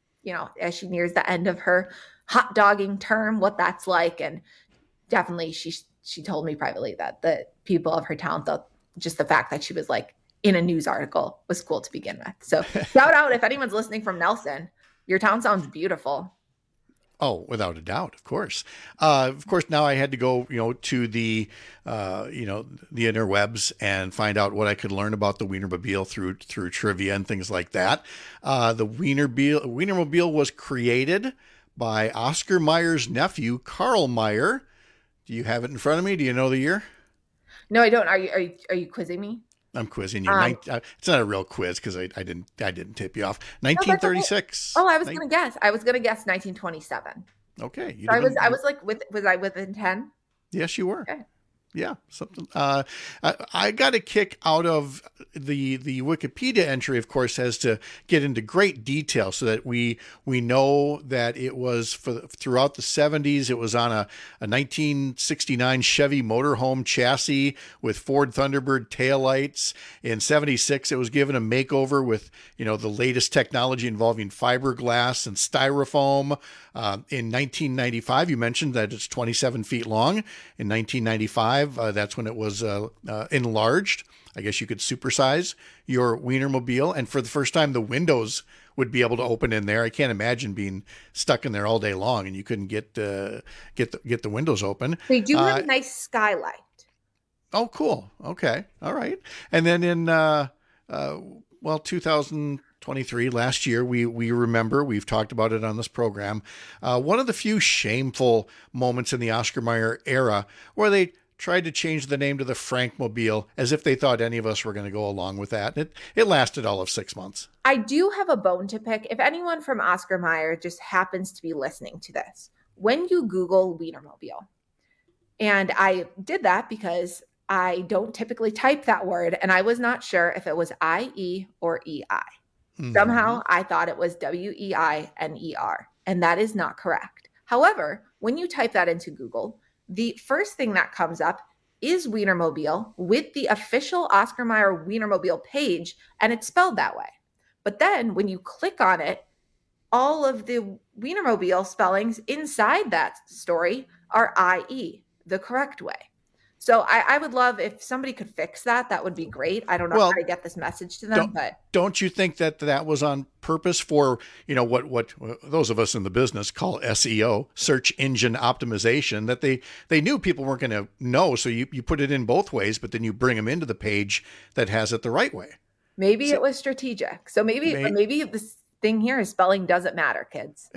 as she nears the end of her hot dogging term, what that's like. And definitely she told me privately that the people of her town thought just the fact that she was in a news article was cool to begin with. So shout out if anyone's listening from Nelson. Your town sounds beautiful. Oh, without a doubt, of course. Now I had to go, to the, the interwebs and find out what I could learn about the Wienermobile through trivia and things like that. The Wienermobile was created by Oscar Mayer's nephew, Carl Mayer. Do you have it in front of me? Do you know the year? No, I don't. Are you quizzing me? I'm quizzing you. It's not a real quiz because I didn't tip you off. 1936. Oh, I was going to guess. I was going to guess 1927. Okay. So was I within 10? Yes, you were. Okay. Yeah, something. I got a kick out of the Wikipedia entry, of course, has to get into great detail so that we know that it was throughout the 70s. It was on a 1969 Chevy motorhome chassis with Ford Thunderbird taillights. In 76, it was given a makeover with the latest technology involving fiberglass and styrofoam. In 1995, you mentioned that it's 27 feet long. In 1995. That's when it was enlarged. I guess you could supersize your Wienermobile, and for the first time, the windows would be able to open in there. I can't imagine being stuck in there all day long, and you couldn't get the windows open. They do have a nice skylight. Oh, cool. Okay, all right. And then in 2023, last year, we remember, we've talked about it on this program, one of the few shameful moments in the Oscar Mayer era where they tried to change the name to the Frankmobile as if they thought any of us were going to go along with that. It lasted all of 6 months. I do have a bone to pick. If anyone from Oscar Mayer just happens to be listening to this, when you Google Wienermobile, and I did that because I don't typically type that word, and I was not sure if it was I-E or E-I. Mm-hmm. Somehow I thought it was W-E-I-N-E-R, and that is not correct. However, when you type that into Google, the first thing that comes up is Wienermobile with the official Oscar Mayer Wienermobile page, and it's spelled that way. But then when you click on it, all of the Wienermobile spellings inside that story are I-E, the correct way. So I would love if somebody could fix that. That would be great. I don't know how to get this message to them, but don't you think that was on purpose for, what those of us in the business call SEO, search engine optimization, that they knew people weren't going to know. So you put it in both ways, but then you bring them into the page that has it the right way. Maybe it was strategic. So maybe this thing here is spelling doesn't matter, kids.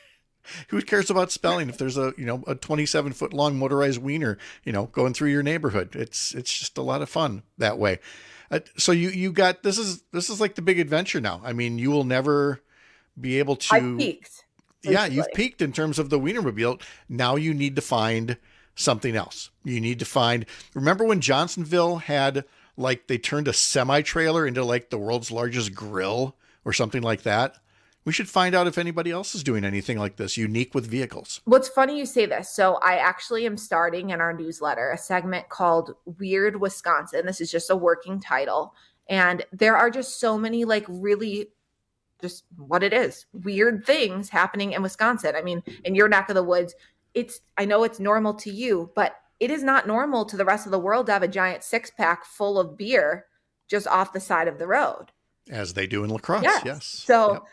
Who cares about spelling if there's a 27-foot long motorized wiener, going through your neighborhood? It's just a lot of fun that way. So you got, this is like the big adventure now. I mean, you will never be able to. I peaked. Yeah, you've peaked in terms of the Wienermobile. Now you need to find something else. You need to find, remember when Johnsonville had, they turned a semi-trailer into the world's largest grill or something like that? We should find out if anybody else is doing anything like this, unique with vehicles. What's funny you say this. So I actually am starting in our newsletter a segment called Weird Wisconsin. This is just a working title. And there are just so many really just what it is, weird things happening in Wisconsin. I mean, in your neck of the woods, I know it's normal to you, but it is not normal to the rest of the world to have a giant 6-pack full of beer just off the side of the road. As they do in La Crosse, yes. So yep.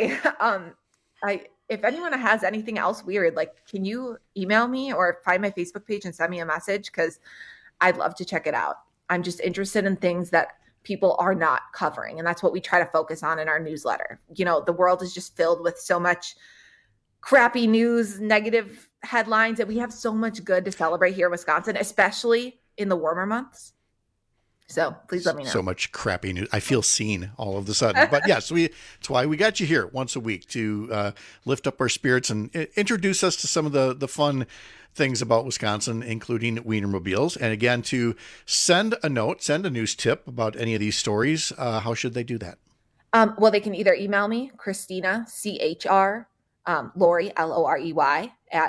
I if anyone has anything else weird, can you email me or find my Facebook page and send me a message? Because I'd love to check it out. I'm just interested in things that people are not covering. And that's what we try to focus on in our newsletter. The world is just filled with so much crappy news, negative headlines, and we have so much good to celebrate here in Wisconsin, especially in the warmer months. So please let me know. So much crappy news. I feel seen all of a sudden. But yes, it's why we got you here once a week to lift up our spirits and introduce us to some of the fun things about Wisconsin, including Wienermobiles. And again, to send a news tip about any of these stories, how should they do that? Well, they can either email me, Christina, CHR, Lori, LOREY, at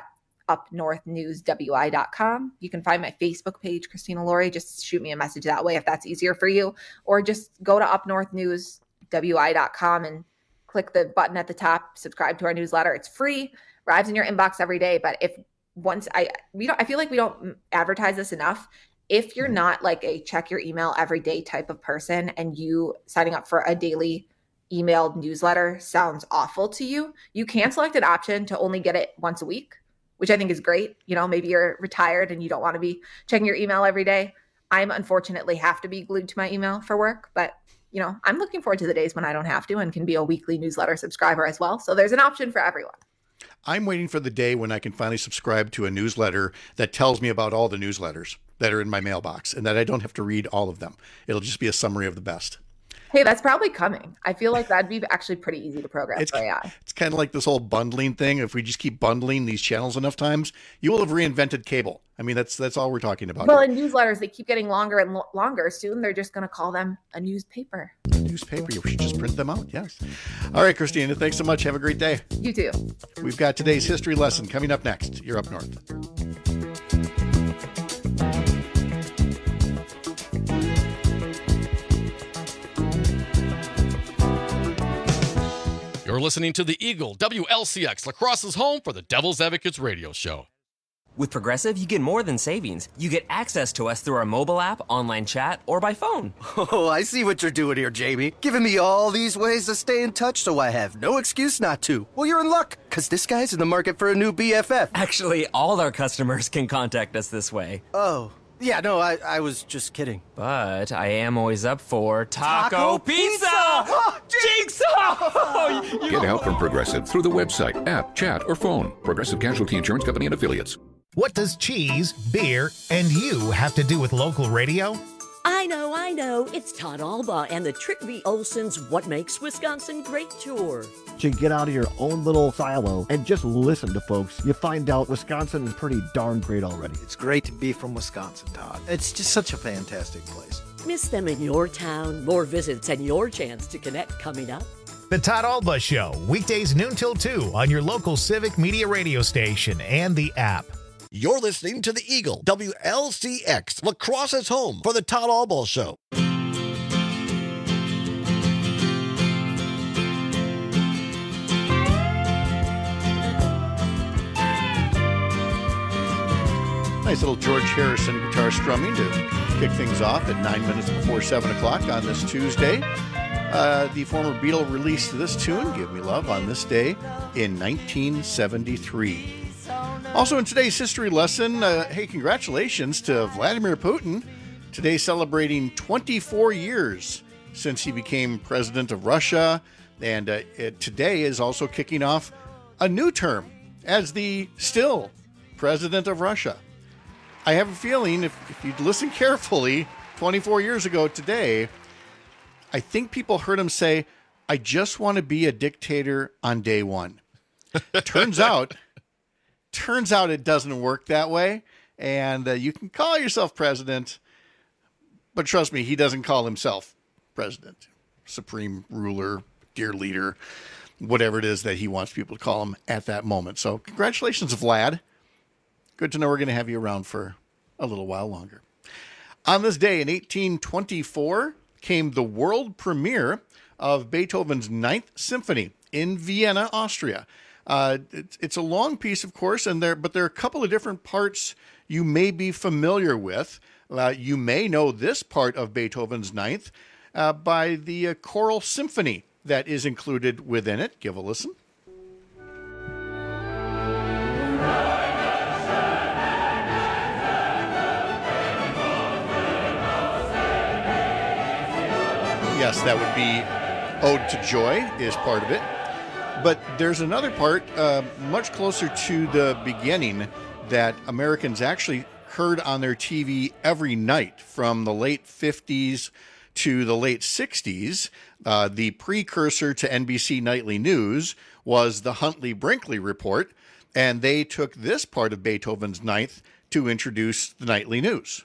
upnorthnewswi.com. You can find my Facebook page, Christina Lori. Just shoot me a message that way if that's easier for you. Or just go to upnorthnewswi.com and click the button at the top, subscribe to our newsletter. It's free, arrives in your inbox every day. But I feel like we don't advertise this enough. If you're not a check your email every day type of person and you signing up for a daily emailed newsletter sounds awful to you, you can select an option to only get it once a week, which I think is great. Maybe you're retired and you don't want to be checking your email every day. I'm unfortunately have to be glued to my email for work, but I'm looking forward to the days when I don't have to and can be a weekly newsletter subscriber as well. So there's an option for everyone. I'm waiting for the day when I can finally subscribe to a newsletter that tells me about all the newsletters that are in my mailbox and that I don't have to read all of them. It'll just be a summary of the best. Hey, that's probably coming. I feel like that'd be actually pretty easy to program for AI. It's kind of like this whole bundling thing. If we just keep bundling these channels enough times, you will have reinvented cable. I mean, that's all we're talking about. Well, in newsletters, they keep getting longer and longer. Soon, they're just going to call them a newspaper. Newspaper. You should just print them out. Yes. All right, Christina, thanks so much. Have a great day. You too. We've got today's history lesson coming up next. You're Up North. You're listening to The Eagle, WLCX, La Crosse's home for the Devil's Advocates radio show. With Progressive, you get more than savings. You get access to us through our mobile app, online chat, or by phone. Oh, I see what you're doing here, Jamie. Giving me all these ways to stay in touch so I have no excuse not to. Well, you're in luck, because this guy's in the market for a new BFF. Actually, all our customers can contact us this way. Oh. Yeah, no, I was just kidding. But I am always up for Taco Pizza! Jigsaw! Get help from Progressive through the website, app, chat, or phone. Progressive Casualty Insurance Company and Affiliates. What does cheese, beer, and you have to do with local radio? I know. It's Todd Alba and the Trick V. Olson's What Makes Wisconsin Great tour. To get out of your own little silo and just listen to folks, you find out Wisconsin is pretty darn great already. It's great to be from Wisconsin, Todd. It's just such a fantastic place. Miss them in your town? More visits and your chance to connect coming up. The Todd Alba Show, weekdays noon till 2 on your local Civic Media radio station and the app. You're listening to the Eagle, WLCX, La Crosse's home for the Todd Alba Show. Nice little George Harrison guitar strumming to kick things off at 9 minutes before 7 o'clock on this Tuesday. The former Beatle released this tune, Give Me Love, on this day in 1973. Also in today's history lesson, hey, congratulations to Vladimir Putin. Today celebrating 24 years since he became president of Russia. And today is also kicking off a new term as the still president of Russia. I have a feeling if you listen carefully, 24 years ago today, I think people heard him say, I just want to be a dictator on day one. Turns out it doesn't work that way. And you can call yourself president, but trust me, he doesn't call himself president, supreme ruler, dear leader, whatever it is that he wants people to call him at that moment. So congratulations, Vlad. Good to know we're going to have you around for a little while longer. On this day in 1824 came the world premiere of Beethoven's Ninth Symphony in Vienna, Austria. It's a long piece, of course, but there are a couple of different parts you may be familiar with. You may know this part of Beethoven's Ninth by the choral symphony that is included within it. Give a listen. Yes, that would be Ode to Joy is part of it. But there's another part much closer to the beginning that Americans actually heard on their TV every night from the late 50s to the late 60s. The precursor to NBC Nightly News was the Huntley-Brinkley Report, and they took this part of Beethoven's Ninth to introduce the Nightly News.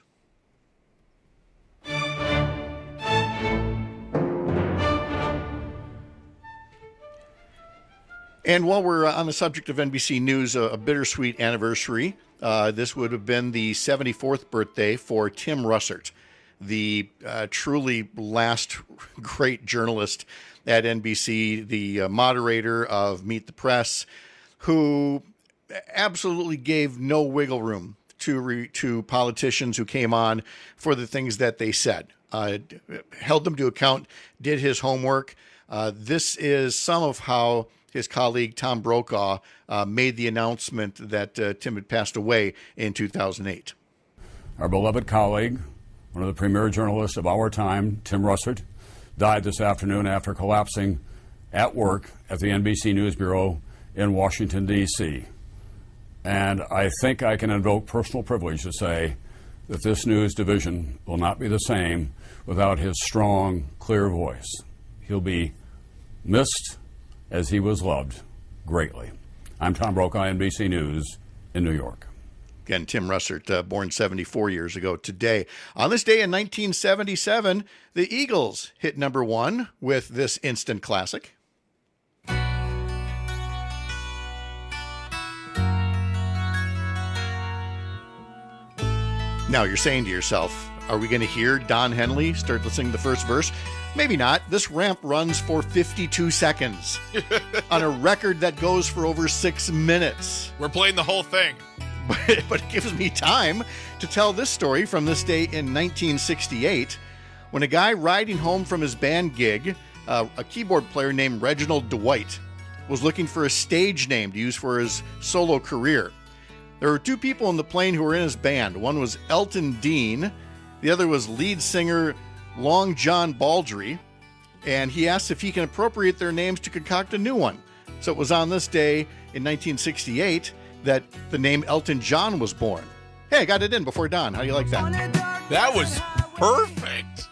And while we're on the subject of NBC News, a bittersweet anniversary. This would have been the 74th birthday for Tim Russert, the truly last great journalist at NBC, the moderator of Meet the Press, who absolutely gave no wiggle room to politicians who came on for the things that they said. Held them to account, did his homework. This is some of how his colleague Tom Brokaw made the announcement that Tim had passed away in 2008. Our beloved colleague, one of the premier journalists of our time, Tim Russert, died this afternoon after collapsing at work at the NBC News Bureau in Washington, D.C. And I think I can invoke personal privilege to say that this news division will not be the same without his strong, clear voice. He'll be missed as he was loved greatly. I'm Tom Brokaw, NBC News in New York. Again, Tim Russert, born 74 years ago today. On this day in 1977, the Eagles hit number one with this instant classic. Now you're saying to yourself, are we going to hear Don Henley start to sing the first verse? Maybe not. This ramp runs for 52 seconds on a record that goes for over 6 minutes. We're playing the whole thing. But it gives me time to tell this story from this day in 1968 when a guy riding home from his band gig, a keyboard player named Reginald Dwight, was looking for a stage name to use for his solo career. There were two people in the plane who were in his band. One was Elton Dean. The other was lead singer Long John Baldry. And he asked if he can appropriate their names to concoct a new one. So it was on this day in 1968 that the name Elton John was born. Hey, I got it in before Don. How do you like that? That was perfect.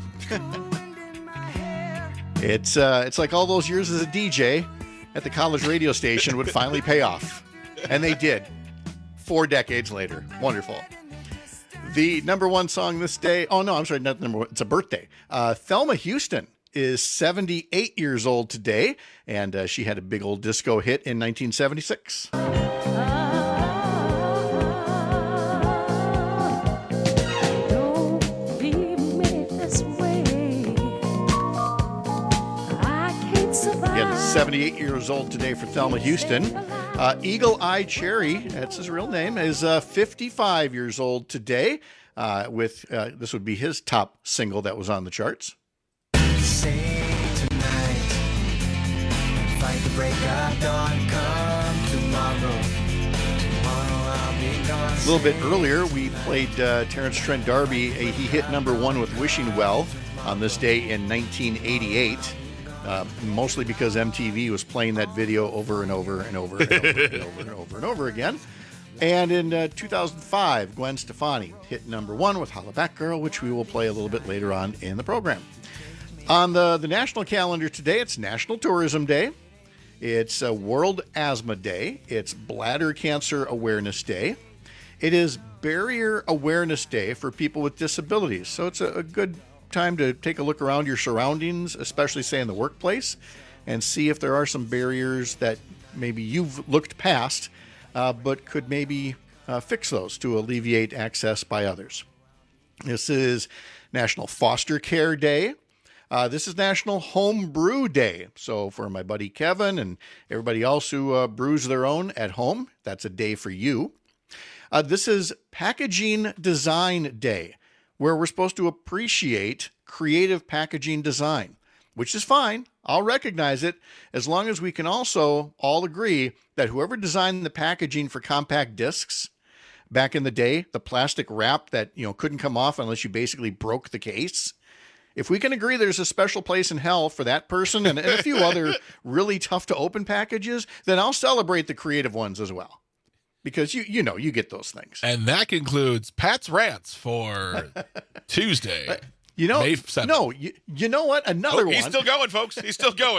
It's like all those years as a DJ at the college radio station would finally pay off. And they did. 4 decades later. Wonderful. The number one song this day. Oh, no, I'm sorry. Not number one. It's a birthday. Thelma Houston is 78 years old today. And she had a big old disco hit in 1976. Again, 78 years old today for Thelma Houston. Eagle Eye Cherry, that's his real name, is 55 years old today. This would be his top single that was on the charts. Say tonight, fight the break of dawn, come tomorrow. Tomorrow I'll be gone. A little bit earlier, we played Terrence Trent D'Arby. He hit number one with Wishing Well on this day in 1988. Mostly because MTV was playing that video over and over and over and over and over and over and over again. And in 2005, Gwen Stefani hit number one with Holla Back Girl, which we will play a little bit later on in the program. On the national calendar today, it's National Tourism Day. It's World Asthma Day. It's Bladder Cancer Awareness Day. It is Barrier Awareness Day for people with disabilities. So it's a good time to take a look around your surroundings, especially say in the workplace, and see if there are some barriers that maybe you've looked past, but could maybe fix those to alleviate access by others. This is National Foster Care Day. This is National Home Brew Day. So for my buddy Kevin and everybody else who brews their own at home, that's a day for you. This is Packaging Design Day, where we're supposed to appreciate creative packaging design, which is fine. I'll recognize it as long as we can also all agree that whoever designed the packaging for compact discs back in the day, the plastic wrap that couldn't come off unless you basically broke the case, if we can agree there's a special place in hell for that person and a few other really tough to open packages, then I'll celebrate the creative ones as well. Because you get those things. And that concludes Pat's Rants for Tuesday, May 7th. No, you know what? Another one. He's still going, folks. He's still going.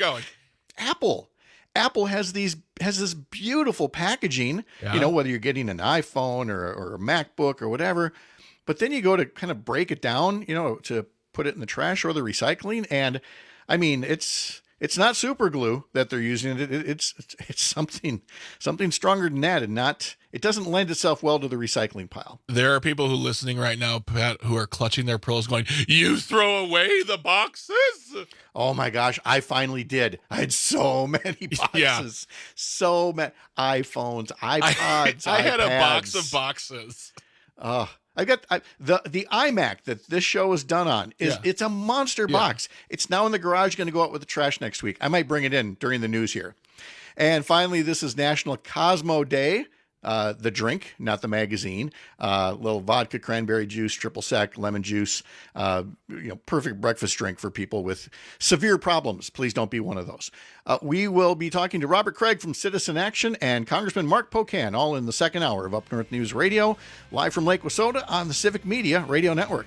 Apple has this beautiful packaging, whether you're getting an iPhone or a MacBook or whatever. But then you go to kind of break it down, to put it in the trash or the recycling. And I mean, it's not super glue that they're using. It's something stronger than that, and it doesn't lend itself well to the recycling pile. There are people who are listening right now, Pat, who are clutching their pearls going, "You throw away the boxes?" Oh my gosh, I finally did. I had so many boxes. So many iPhones, iPods, I had iPads. a box of boxes. I got the iMac that this show is done on. It's a monster box. It's now in the garage, going to go out with the trash next week. I might bring it in during the news here. And finally, this is National Cosmo Day. the drink, not the magazine. Little vodka, cranberry juice, triple sec, lemon juice. Perfect breakfast drink for people with severe problems. Please don't be one of those. We will be talking to Robert Craig from Citizen Action and Congressman Mark Pocan, all in the second hour of Up North News Radio, live from Lake Wissota on the Civic Media Radio Network.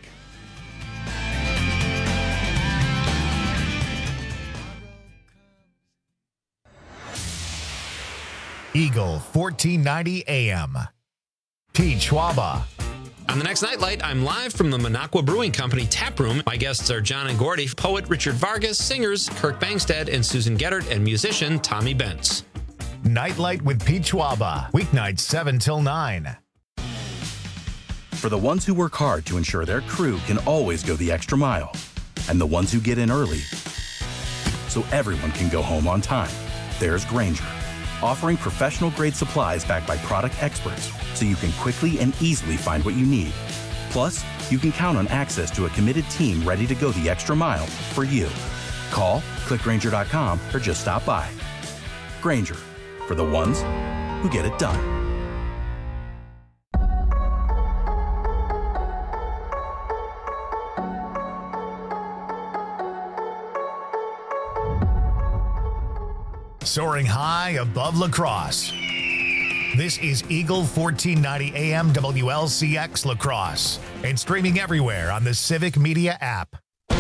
Eagle 1490 AM. Pete Schwaba. On the next Nightlight, I'm live from the Minocqua Brewing Company tap room. My guests are John and Gordy, poet Richard Vargas, singers Kirk Bangstead and Susan Geddert, and musician Tommy Bentz. Nightlight with Pete Schwaba. Weeknights 7 till 9. For the ones who work hard to ensure their crew can always go the extra mile, and the ones who get in early so everyone can go home on time, there's Grainger, offering professional-grade supplies backed by product experts so you can quickly and easily find what you need. Plus, you can count on access to a committed team ready to go the extra mile for you. Call, click Grainger.com, or just stop by. Grainger, for the ones who get it done. Soaring high above La Crosse. This is Eagle 1490 AM WLCX La Crosse and streaming everywhere on the Civic Media app.